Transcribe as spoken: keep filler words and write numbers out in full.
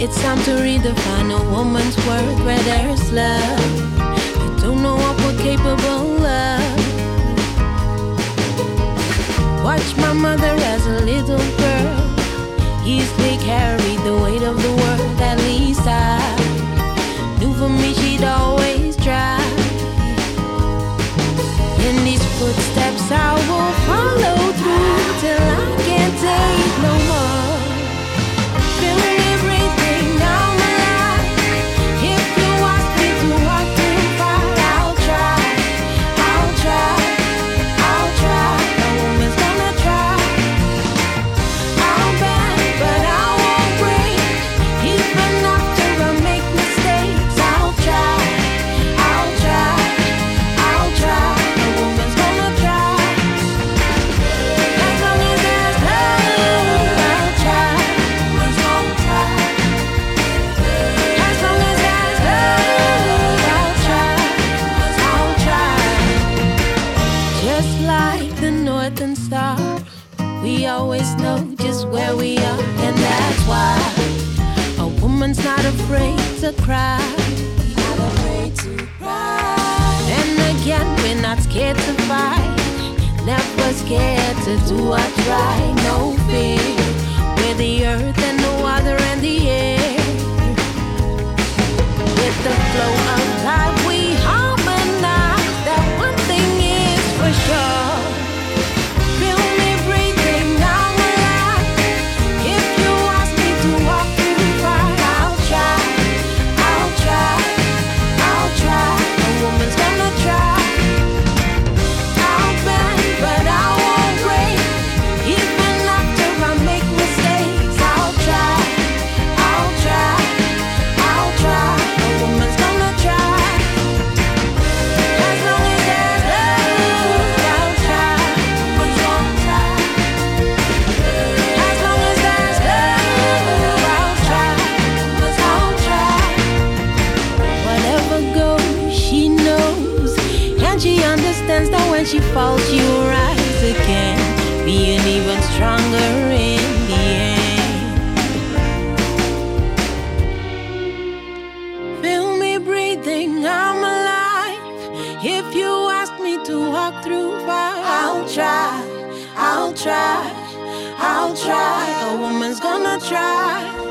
It's time to redefine a woman's worth where there's love. You don't know what we're capable of. Watch my mother as a little girl easily carried the weight of the world. At least I knew for me she'd always try. In these footsteps I will follow through till I can't take no more. Feel me breathing, I'm alive. If you ask me to walk too far, I'll try, I'll try, I'll try. A woman's gonna try. I'll bend, but I won't break. Even after I make mistakes, I'll try, I'll try, I'll try. A woman's gonna try. As long as there's love, I'll try. A woman's gonna try. As long as there's love, I'll try. I'll try. Just like the northern star, we always know just where we are, and that's why a woman's not afraid to cry. Not afraid to cry. And again, we're not scared to fight. Never scared to do or try. No fear. We're the earth and the water and the air. With the flow of life, we harmonize. That one thing is for sure. Feel me breathing, I'm alive. If you ask me to walk too far, I'll try, I'll try, I'll try. A woman's gonna try. I'll bend, but I won't break. Even after I make mistakes, I'll try, I'll try, I'll try. A woman's gonna try. As long as there's love, I'll try. A woman's gonna try. As long as there's love, I'll try. I'll try. Whatever goes, she knows, and she understands that when she falls, she will rise again, being even stronger in the end. Feel me breathing, I'm alive. If you ask me to walk through fire, I'll try, I'll try, I'll try. A woman's gonna try.